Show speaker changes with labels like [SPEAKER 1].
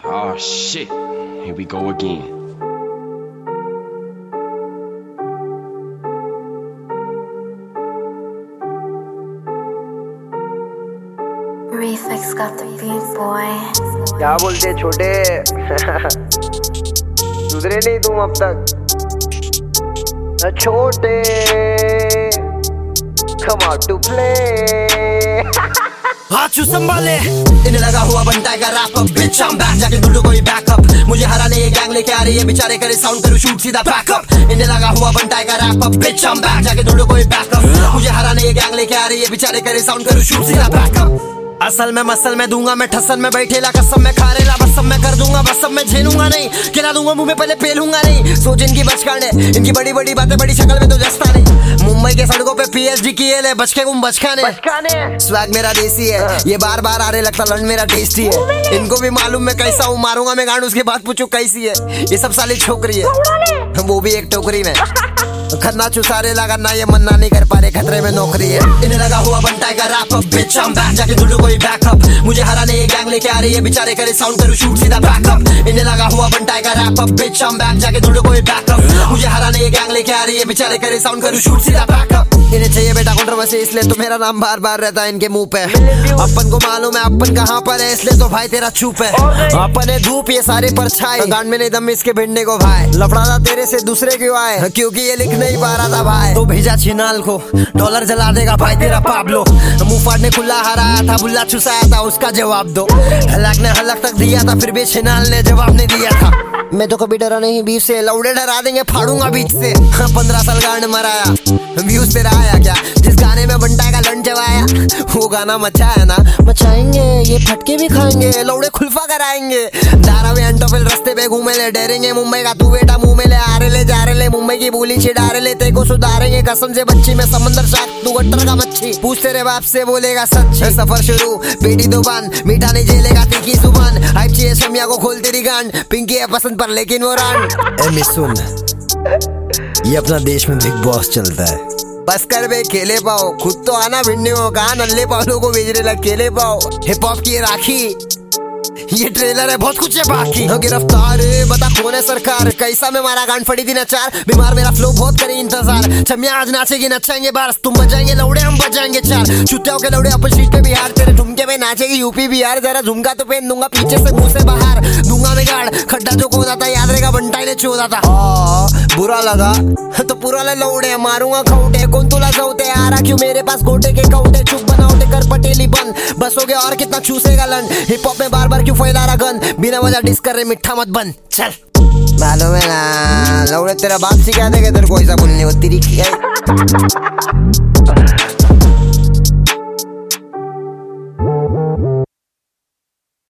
[SPEAKER 1] Oh shit, here we go again.
[SPEAKER 2] Reflex got the beat boy.
[SPEAKER 3] क्या बोलते छोटे सुधरे नहीं तुम अब तक छोटे come out to play
[SPEAKER 4] Hathu संभाले इन्हें लगा हुआ बनता है wrap up bitch I'm back जाके ढूंढो कोई बैकअप मुझे हराने ये गैंग लेके आ रही है बेचारे करे साउंड करूँ शूट सीधा बैकअप इन्हें लगा हुआ बनता है wrap up bitch I'm back जाके ढूंढो कोई बैकअप मुझे हराने ये गैंग लेके आ रही है बेचारे करे साउंड करूँ शूट सीधा बैकअप असल में मसल में दूंगा मैं ठसन में बैठेला कसम में खा रेला बस सब मैं कर दूंगा बस सब मैं झेलूंगा नहीं गिरा दूंगा मुंह में पहले पेलूंगा नहीं सोच इनकी बचकाने इनकी बड़ी बड़ी बातें बड़ी शक्ल में तो जस्ता नहीं मुंबई के सड़कों पे पीएचडी किए ले बचके गुम बचकाने स्वैग मेरा देसी है ये बार बार आ रहे लगता लंड मेरा टेस्टी है इनको भी मालूम मैं कैसा हूँ मारूंगा मैं गांड उसके बाद पूछू कैसी है ये सब साली छोकरी है वो भी एक टोकरी में खन्ना चुसारे लगा ना ये मन्ना नहीं कर पा रहे खतरे में नौकरी है इन्हें लगा हुआ बनता है wrap up bitch I'm back जाके ढूंढो कोई बैकअप मुझे हराने ये गैंग लेके आ रही है बेचारे करे साउंड करूँ शूट सीधा बैकअप इन्हें लगा हुआ बनता है wrap up bitch I'm back जाके ढूंढो कोई बैकअप मुझे हराने ये गैंग लेके आ रही है बेचारे करे साउंड करूँ शूट सीधा बैकअप इन्हें चाहिए बेटा कंट्रोवर्सी इसलिए तो मेरा नाम बार बार रहता है इनके मुंह पे अपन को मालूम है अपन कहाँ पर है इसलिए तो भाई तेरा चुप है अपन है धूप ये सारे परछाई गांड में नहीं दम इसके भिड़ने को भाई लफड़ा था तेरे से दूसरे क्यों आए क्योंकि ये लिख नहीं पा रहा था भाई तो भेजा छिनाल को डॉलर जला देगा भाई तेरा पाब्लो मुंह फाड़ने खुला हराया था बुल्ला चुसाया था उसका जवाब दो हलक ने हलक तक दिया था फिर भी छिनाल ने जवाब नहीं दिया था मैं तो कभी डरा नहीं बीफ से लौड़े डरा देंगे फाड़ूंगा बीच से 15 साल गांड मराया व्यूज तेरा आया क्या जिस गाने में बंटा का लंड जवाया वो गाना मचाया ना मचाएंगे ये फटके भी खाएंगे लौड़े खुलफा कराएंगे धारावी अंटोफिल रास्ते पे घूमे ले डरेंगे मुंबई का तू बेटा मुंह में ले आ रहे ले जा रहे ले मुंबई की बोली छिड़ा रहे ले तेरे को सुधारेंगे कसम से बच्ची में समंदर शाक तू गट्टर का मच्छी पूछ तेरे बाप से बोलेगा सच सफर शुरू बेटी दुकान मीठा नहीं झेलेगा तीखी जुबान हाइप चाहिए शमिया को खोल तेरी गांड पिंकी है पसंद पर लेकिन वो रान सुन ये अपना देश में बिग बॉस चलता है बस कर बे खेले पाओ खुद तो आना भिड़ने हो कहा नल्ले पालों को भेजने लग खेले पाओ हिप हॉप की राखी ये ट्रेलर है बहुत कुछ है बाकी गिरफ्तार बता कौन है सरकार कैसा में मारा गांड फड़ी थी नचार बीमार मेरा फ्लो बहुत करे इंतजार छमिया आज नाचेगी नचाएंगे बार तुम बजाएंगे लौड़े हम बजाएंगे चार चुतियाओं के लौड़े अपन स्ट्रीट पे बिहार तेरे झुमके में नाचेगी यूपी बिहार जरा झुमका तो पहन दूंगा पीछे से मुंह से बाहर दूंगा मैं गाड़ खड्डा जो खोदा था याद रहेगा बंटाई ने चोदा था बुरा लगा तो पूरा ले लौड़े मारूंगा खौटे कौन तुला सौते आ रहा क्यों मेरे पास गोटे के कौटे चुप बनाओटे कर पटेली बंद बस हो गया और कितना चूसेगा लन हिप हॉप में बार बार क्यों फैला रहा गन बिना वजह डिस कर रहे मिठा मत बन चल मालूम है ना लौड़े तेरा बाप सिखा देगा तेरे को ऐसा बोलने को तेरी